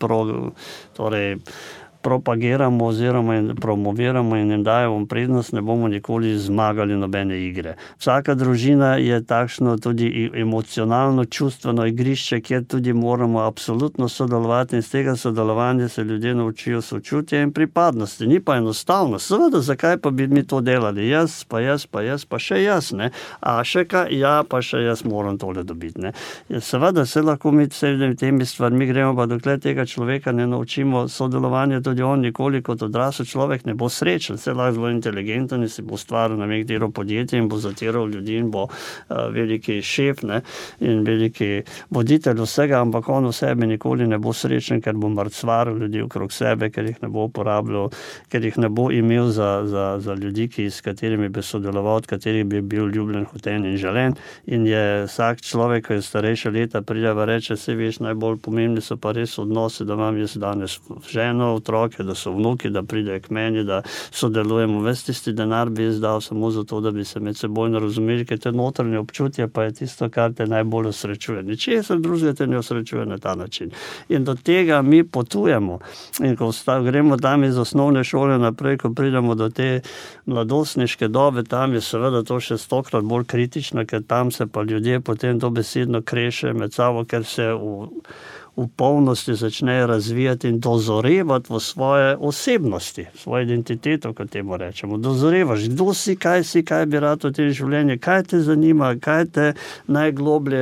propagiramo oziroma promoviramo in jim dajemo prednost, ne bomo nikoli zmagali nobene igre. Vsaka družina je takšno tudi emocionalno, čustveno igrišče, kjer tudi moramo absolutno sodelovati in z tega sodelovanja se ljudje naučijo sočutja in pripadnosti. Ni pa enostavno. Seveda, zakaj pa bi mi to delali? Jaz, pa še jaz, ne? A še kaj? Ja, pa še jaz moram tole dobiti, ne? Seveda, se lahko mi temi stvarmi gremo, pa dokler tega človeka ne naučimo sodelovanja, tudi on nikoli kot odrasel človek ne bo srečen, se lahko zelo inteligenten in si bo ustvaril na nekdero podjetje in bo zatiral ljudi in bo veliki šef, ne, in veliki voditelj vsega, ampak on v sebi nikoli ne bo srečen, ker bo mrcvaril ljudi okrog sebe, ker jih ne bo uporabljal, ker jih ne bo imel za ljudi, s katerimi bi sodeloval, od katerih bi bil ljubljen, hoten in želen. In je vsak človek, ko je starejša leta, pride pa reče, se veš, najbolj pomembni so pa res odnosi, da imam jaz danes ženo, otroke, da so vnuki, da pridejo k meni, da sodelujemo. Ves tisti denar bi izdal samo zato, da bi se med sebojno razumeli, ker te notranje občutje pa je tisto, kar te najbolj osrečuje. Ničesar drugega te ne osrečuje na ta način. In do tega mi potujemo. In ko gremo tam iz osnovne šole naprej, ko pridemo do te mladostniške dobe, tam je seveda to še 100-krat bolj kritično, ker tam se pa ljudje potem dobesedno krešejo med sabo, ker se v polnosti začnejo razvijati in dozorevati v svoje osebnosti, svojo identiteto, kot temu rečemo. Dozorevaš, kdo si, kaj bi rad v tem življenju, kaj te zanima, kaj te najgloblje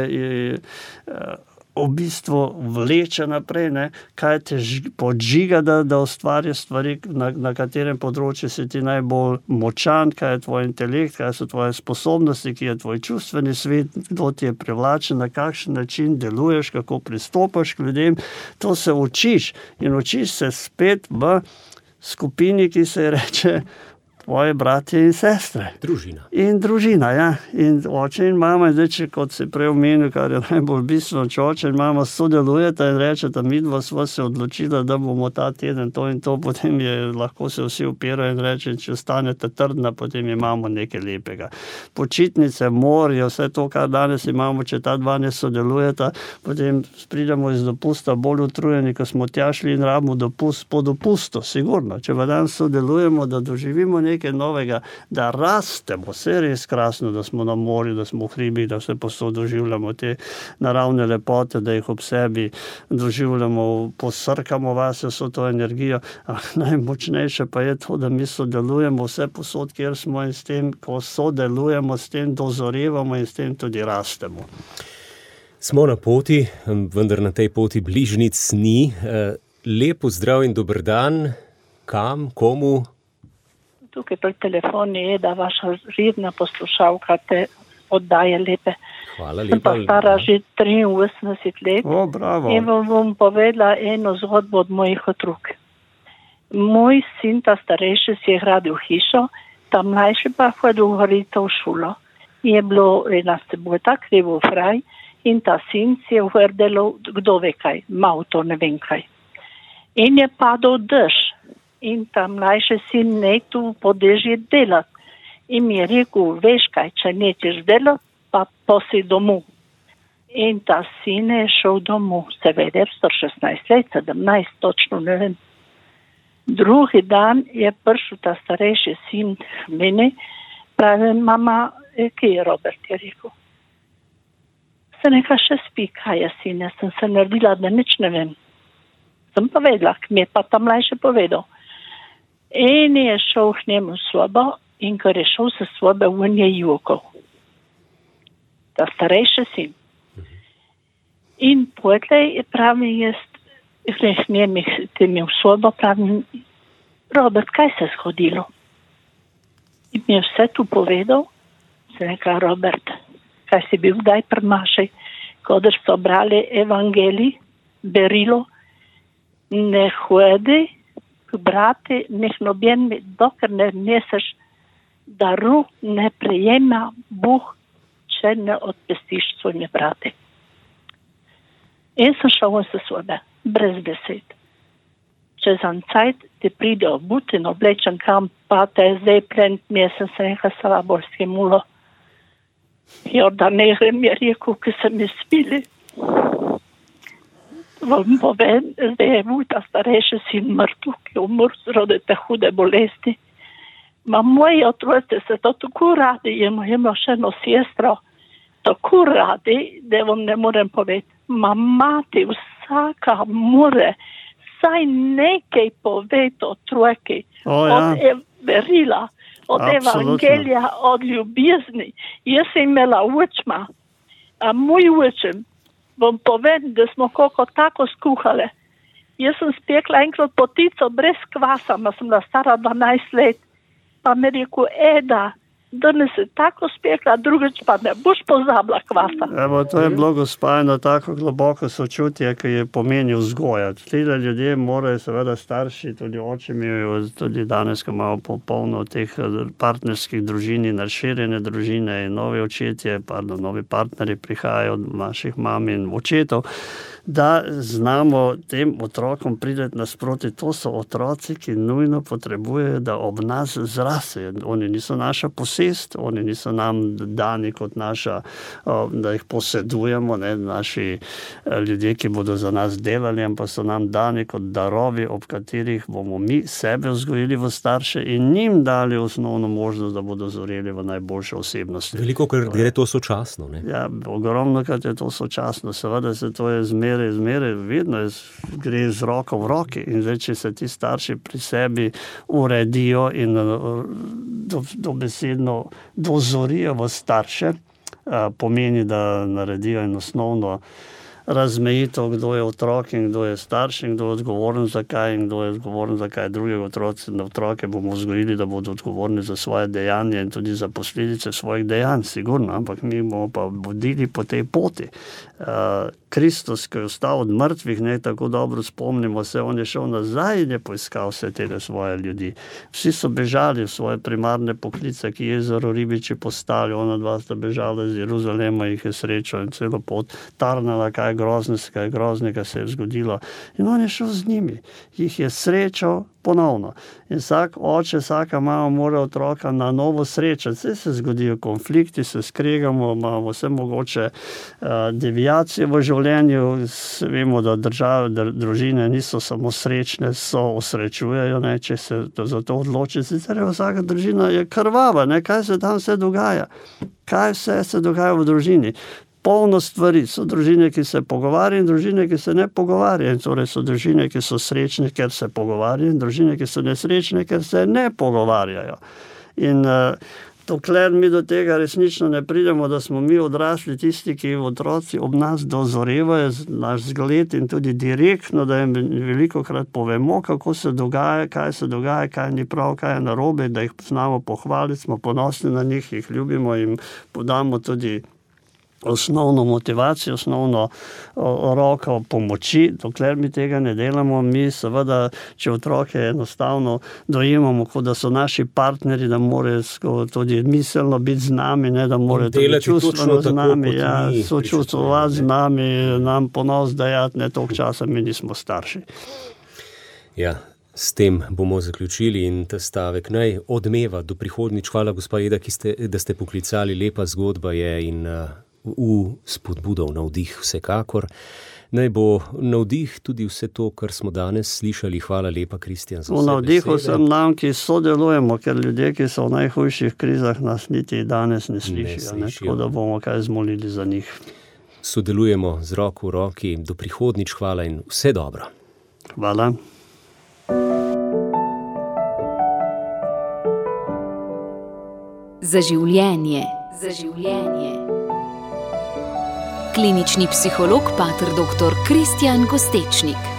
v bistvu vleče naprej, ne? Kaj te podžiga, da ustvarjaš stvari, na katerem področju si ti najbolj močan, kaj je tvoj intelekt, kaj so tvoje sposobnosti, ki je tvoj čustveni svet, kdo ti je privlačen, na kakšen način deluješ, kako pristopaš k ljudem. To se učiš in učiš se spet v skupini, ki se reče tvoje bratje in sestre. Družina. In družina, ja. In oče in mama, zdaj, če kot si prej omenil, kar je najbolj bistveno, če oče in mama sodelujeta in rečeta, midva sva se odločila, da bomo ta teden to in to, potem je lahko se vsi upirajo in reče, če ostanete trdna, potem imamo nekaj lepega. Počitnice, morje, vse to, kar danes imamo, če ta dva ne sodelujeta, potem pridemo iz dopusta bolj utrujeni, ko smo tja šli in rabimo dopust po dopustu, sigurno. Če pa danes sodelujemo, da doživimo nekaj novega, da rastemo, vse res krasno, da smo na morju, da smo v hribih, da vse posod doživljamo te naravne lepote, da jih ob sebi doživljamo, posrkamo vase vso to energijo. Najmočnejše pa je to, da mi sodelujemo vse posod, kjer smo in s tem, ko sodelujemo, s tem dozorevamo in s tem tudi rastemo. Smo na poti, vendar na tej poti bližnjic ni. Lep pozdrav in dober dan. Kam, komu? Tukaj pri telefonu je, da vaša redna poslušalka te oddaje lepe. Hvala Sem pa lepa. stara že 83 let. Bravo. In vam bom povedala eno zgodbo od mojih otrok. Moj sin, ta starejši, si je gradil hišo, ta mlajši pa hodil gorito v šolo. Je bilo ena sebojta, krivo fraj, in ta sin si je uvrdelil, kdo ve kaj, malo to ne vem kaj. In je padal dež. In ta mlajši sin ne tu po dežji delati. In mi je rekel, veš kaj, če nećeš delati, pa posi domov. In ta sin je šel domov, seveda, 116 let, 17, točno ne vem. Drugi dan je prišel ta starejši sin meni, pravi, mama, kje je Robert, je rekel. Se neka še spi, kaj je sin, jaz sem se naredila, da nič ne vem. Sem pa vedela, mi je pa ta mlajši povedal. In je šel k njemu v sobo, in ker je šel se sobe, on je jokal. Ta starejši sin. In potlej je pravi, jaz greh njemi v sobo, pravim, Robert, kaj se je zgodilo? In mi je vse tu povedal, se neka, Robert, kaj si bil kdaj pri maši, kodr so brali evangelij, berilo, ne hodi k brati, nek noben, dokler ne neseš daru, ne prejema Bog, če ne odpestiš svojimi brati. In sem šel se sobe, brez besed. Čez en cajt ti pride obut in oblečen kam, pa te je zdaj plent mesec, se nekaj salaborski mulo. Da ne grem, je rekel, ki se mi spili. Vam povem, zdaj je moj ta starejši sin mrtev, ki je umrl zaradi te hude bolesti. Ma moji otroci se to tako radi, imamo še eno sestro, tako radi, da vam ne morem povedati. Ma mati vsaka more, saj nekaj povedati otroki, od verila, od evangelija, od ljubezni. Jaz sem imela učma, a moj učim, vam povem, da smo kako tako skuhali. Jaz sem spekla enkrat potico brez kvasa, ma sem bila stara 12 let, pa mi rekel, Eda, danes je tako spekla, drugič pa ne boš pozabila kvasa. Evo, to je bilo, gospa, eno tako globoko sočutje, ki je pomenil vzgojati. Tile ljudje morajo, seveda starši, tudi oči imajo, tudi danes, ko imamo popolno teh partnerskih družin in razširjene družine in novi očetje, novi partnerji prihajajo od naših mam in očetov, da znamo tem otrokom prideti nasproti. To so otroci, ki nujno potrebujejo, da ob nas zrasejo. Oni niso naša posest, oni niso nam dani kot naša, da jih posedujemo, ne, naši ljudje, ki bodo za nas delali, ampak so nam dani kot darovi, ob katerih bomo mi sebe vzgojili v starše in njim dali osnovno možnost, da bodo zoreli v najboljše osebnosti. Veliko, ker gre to sočasno, ne? Ja, ogromno, krat je to sočasno. Seveda se to je zmeraj, vedno gre z roko v roki. In zdaj, če se ti starši pri sebi uredijo in dobesedno dozorijo v starše, pomeni, da naredijo en osnovno razmejitev, kdo je otrok in kdo je starš in kdo je odgovoren za kaj in kdo je odgovoren za kaj drugega. Otroke bomo vzgojili, da bodo odgovorni za svoje dejanje in tudi za posledice svojih dejanj, sigurno, ampak mi bomo pa vodili po tej poti. Kristus, ki je ostal od mrtvih, ne tako dobro spomnimo se, on je šel nazaj in je poiskal vse te svoje ljudi. Vsi so bežali v svoje primarne poklice, ki jezero Ribiči postali, ona dva sta bežala iz Jeruzalema, jih je srečal in celo pot tarnala, kaj groznega se je zgodilo. In on je šel z njimi, jih je srečal ponovno. In vsak oče, vsaka mama mora otroka na novo srečati. Vse se zgodijo konflikti, se skregamo, imamo vse mogoče deviacije v življenju. Vemo, da družine niso samo srečne, so osrečujejo, ne, če se za to odloči. Sicer vsaka družina je krvava, ne, kaj se tam vse dogaja. Kaj vse se dogaja v družini? Polno stvari. So družine, ki se pogovarjajo, in družine, ki se ne pogovarjajo. In torej so družine, ki so srečne, ker se pogovarjajo, in družine, ki so nesrečne, ker se ne pogovarjajo. In dokler mi do tega resnično ne pridemo, da smo mi odrasli tisti, ki otroci ob nas dozorevajo, naš zgled in tudi direktno, da jim velikokrat povemo, kako se dogaja, kaj ni prav, kaj je narobe, da jih znamo pohvaliti, smo ponosni na njih, jih ljubimo in podamo tudi osnovno motivacijo, osnovno roko pomoči. Dokler mi tega ne delamo, mi seveda, če otroke enostavno dojemamo, kot da so naši partneri, da morajo tudi miselno biti z nami, ne, da morajo tudi čustveno z nami, sočustvovati z nami, nam ponos dajati, ne, toliko časa mi nismo starši. Ja, s tem bomo zaključili in ta stavek naj odmeva do prihodnjič. Hvala, gospa Eda, da ste poklicali, lepa zgodba je in v spodbudo, v navdih vsekakor. Naj bo navdih tudi vse to, kar smo danes slišali. Hvala lepa, Kristjan, za vse besede. V navdihu sem nam, ki sodelujemo, ker ljudje, ki so v najhujših krizah, nas niti danes ne slišijo. Tako da bomo kaj zmolili za njih. Sodelujemo z roko v roki. Do prihodnjič, hvala in vse dobro. Hvala. Za življenje. Za življenje. Klinični psiholog, pater dr. Kristjan Kostečnik.